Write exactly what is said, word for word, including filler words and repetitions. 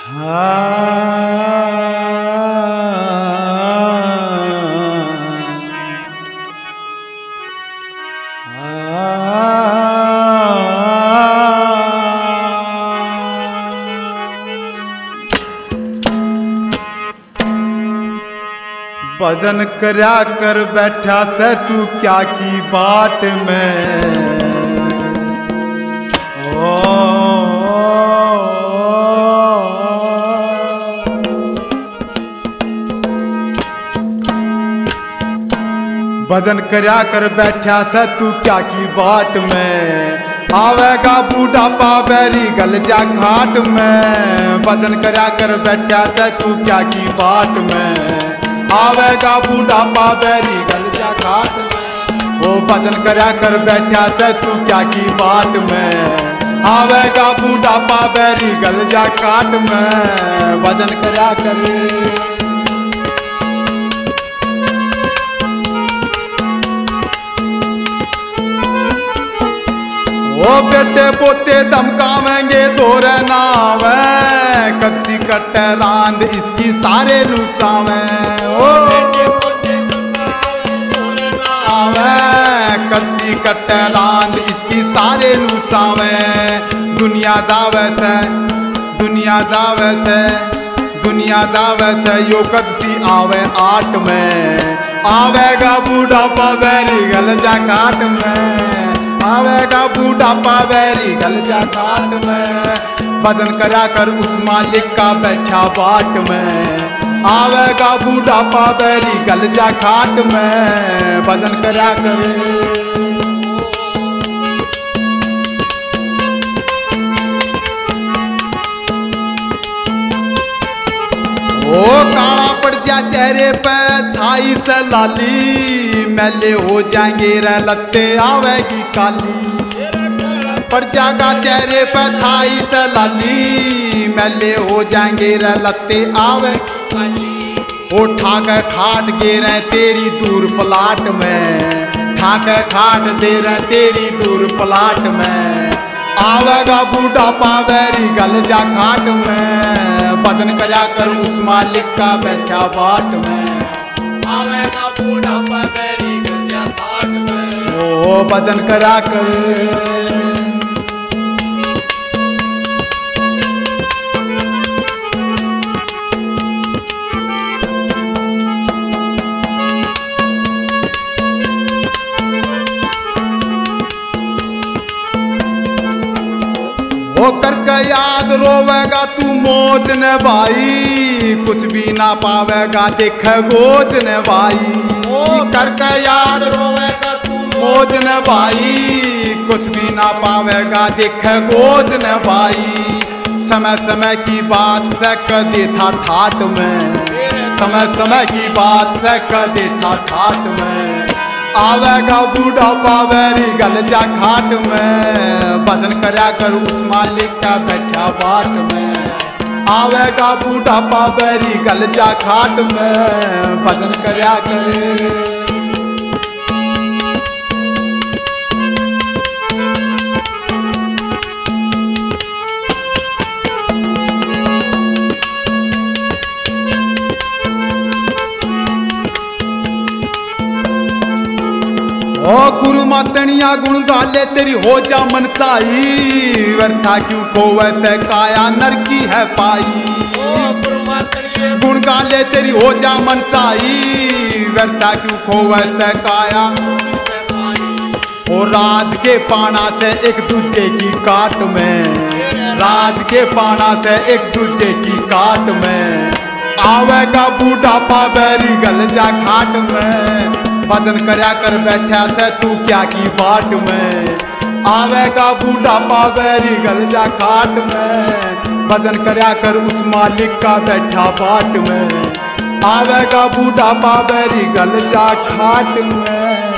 भजन करया कर बैठा से तू क्या की बाट में। ओ भजन करया कर बैठा से तू क्या की बाट में। आवेगा बूढ़ा पावेरी गल जा घाट में। भजन करया कर बैठा से तू क्या की बाट में। आवेगा बूढ़ा पावेरी गल जा घाट में। ओ भजन करया कर बैठा से तू क्या की बाट में। आवेगा बूढ़ा पावेरी गल जा घाट में। भजन करया कर ओ बेटे पोते धमकावेंगे तोरे नाम। कच्ची कट्टे रांद इसकी सारे लूचावे। ओ बेटे पोते कच्ची कट्टे रांद इसकी सारे लूचावे। दुनिया जावे से दुनिया जावे से दुनिया जावे से यो कदसी आवे आठ में। आवेगा बूढ़ा पावेरी गल जा काट में। आवेगा बूढ़ा पावेरी गल जा घाट में। भजन करया कर उस मालिक का बैठा बाट में। आवेगा बूढ़ा पावेरी गल जा घाट में। भजन करया कर ओ काला पड़ जा चेहरे पे छाई से लाली। मैले हो जाएंगे रे लत्ते आवेगी काली। पड़ जाएगा चेहरे पे छाई से लाली। मैले हो जाएंगे रे लत्ते आवे ओ ठाक खाट गे रहे तेरी दूर पलाट में। ठाक खाट दे रहे तेरी दूर पलाट में। आवेगा बूढ़ा पावेरी गल जा घाट में। भजन करया कर उस मालिक का बैठा बाट में। आवेगा बूढ़ा पावेरी गल जा घाट में। ओ भजन करया कर ओ करके याद रोवेगा तू मौज ने भाई। कुछ भी ना पावेगा देख गोज ने भाई। ओ करके याद रोवेगा तू मौज ने भाई। कुछ भी ना पावेगा देख गोज ने भाई। समय समय की बात से कर देता ठाट में। समय समय की बात से कर देता ठाट में। आवेगा बूढ़ा पावेरी गल जा घाट में। भजन करया कर उस मालिक का बैठा बाट में। आवेगा बूढ़ा पावेरी गल जा घाट में। भजन करया कर ओ गुरु मातनिया गुण गाले तेरी हो जा मन चाई। व्यर्था क्यों को वैसे काया नर की है पाई। गुण गाले तेरी हो जा मन चाई। व्यर्था क्यों को वैसे काया। ओ राज के पाना से एक दूजे की काट में। राज के पाना से एक दूजे की काट में। आवेगा बूढ़ा पावेरी गल जा घाट में। भजन करया कर बैठा से तू क्या की बाट में। आवेगा बूढ़ा पावेरी गल जा घाट में। भजन करया कर उस मालिक का बैठा बाट में। आवेगा बूढ़ा पावेरी गल जा घाट में।